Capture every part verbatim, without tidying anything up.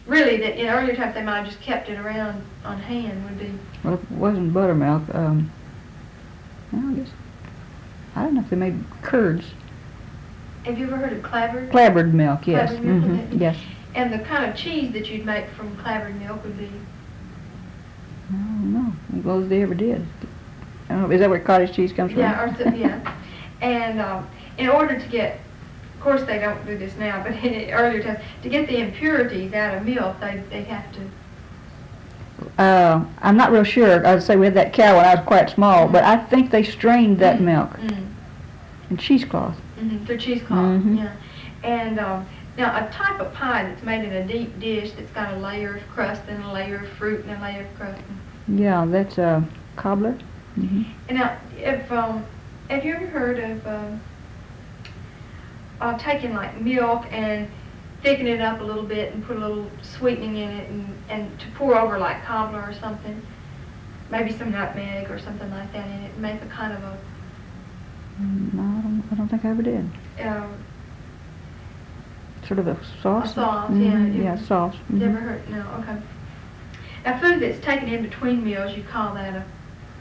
really, that in earlier times they might have just kept it around on hand would be. Well, if it wasn't buttermilk, um, well, I guess, I don't know if they made curds. Have you ever heard of clabbered? Clabbered milk, yes. Clabbered milk, Mm-hmm. okay. Yes. And the kind of cheese that you'd make from clabbered milk would be? I don't know. As well as they ever did. I don't know. Is that where cottage cheese comes from? Yeah, or so, yeah. And um, in order to get, of course they don't do this now, but in earlier times, to get the impurities out of milk, they they have to. Uh, I'm not real sure. I'd say we had that cow when I was quite small, Mm-hmm. but I think they strained that Mm-hmm. milk Mm-hmm. in cheesecloth. Mm-hmm. Through cheesecloth, Mhm. yeah. And um, now a type of pie that's made in a deep dish that's got a layer of crust and a layer of fruit and a layer of crust. Yeah, that's a uh, cobbler. Mm-hmm. And now, if um, have you ever heard of um, uh, taking like milk and thickening it up a little bit and put a little sweetening in it and, and to pour over like cobbler or something, maybe some nutmeg or something like that in it, and make a kind of a No, I don't, I don't think I ever did. um, Sort of a sauce? A sauce, Mhm. yeah, you- Yeah, sauce. Mhm. never heard. No, okay. Now, food that's taken in between meals, you call that a.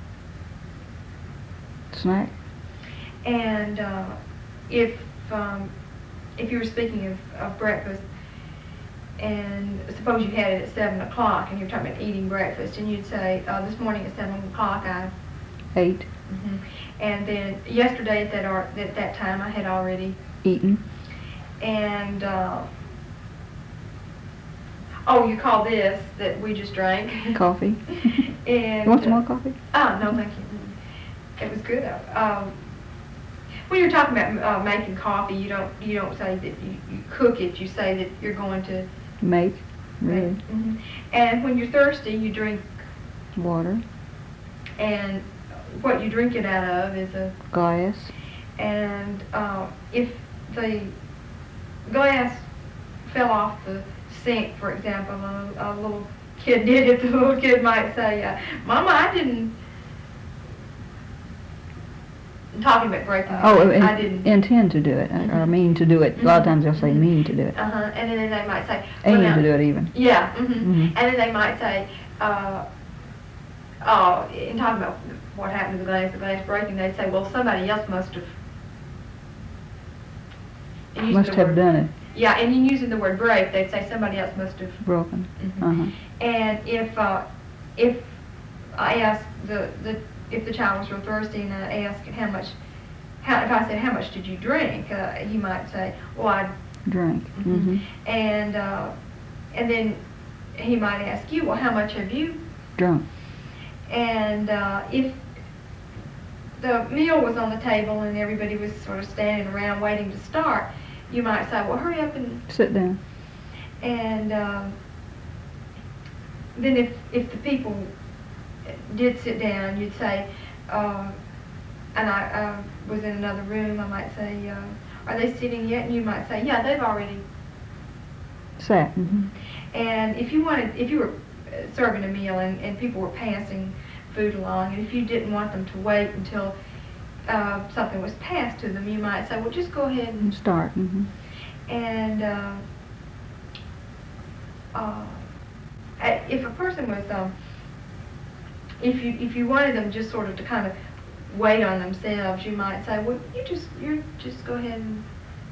Snack? And uh, if um, if you were speaking of, of breakfast, and suppose you had it at seven o'clock, and you're talking about eating breakfast, and you'd say, uh, "This morning at seven o'clock, I." Eight. Mm-hmm. And then yesterday at that ar- at that time, I had already. Eaten. And uh, oh, you call this that we just drank? Coffee. And You want some uh, more coffee? Oh, no, thank you. It was good. Um, when you're talking about uh, making coffee, you don't you don't say that you, you cook it. You say that you're going to Make. Really. make. hmm And when you're thirsty, you drink. Water. And what you drink it out of is a. Glass. And uh, if the glass fell off the sink, for example, and a, a little kid did it, the little kid might say, uh, "Mama, I didn't." I'm talking about breaking. Oh, the in, I didn't. intend to do it, or Mhm. mean to do it. A lot of times they'll say Mhm. mean to do it. Uh huh. And then they might say. well, Aim now- to do it even. Yeah. hmm Mhm. And then they might say, uh, "Oh," in talking about what happened to the glass, the glass breaking, they'd say, "Well, somebody else must have." and using Must the have word- done it. Yeah, and in using the word break, they'd say somebody else must have. Broken. Mhm. Uh-huh. And if uh, if I asked the, the if the child was real thirsty and I asked how much, how if I said how much did you drink, uh, he might say, "Well, I." Drink. Mhm. Mm-hmm. And uh, and then he might ask you, "Well, how much have you?" Drunk. And uh, if the meal was on the table and everybody was sort of standing around waiting to start, you might say, "Well, hurry up and." Sit down. And um, then if, if the people did sit down, you'd say, uh, and I uh, was in another room, I might say, uh, "Are they sitting yet?" And you might say, "Yeah, they've already." Sat. Mm-hmm. And if you wanted, if you were uh, serving a meal and, and people were passing food along, and if you didn't want them to wait until uh, something was passed to them, you might say, "Well, just go ahead and." And start. Mm-hmm. And uh, uh, I- if a person was, um, if you if you wanted them just sort of to kind of wait on themselves, you might say, "Well, you just you just go ahead and."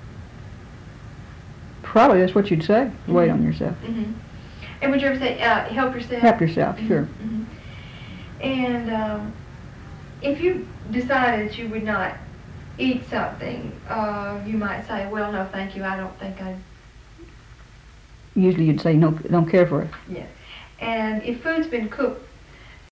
Probably that's what you'd say. Wait Mhm. on yourself. hmm And would you ever say, uh, "Help yourself"? Help yourself. Mhm, Sure. mhm. And um, if you decided that you would not eat something, uh, you might say, "Well, no, thank you. I don't think I." Usually you'd say no. Don't care for it. Yeah. And if food's been cooked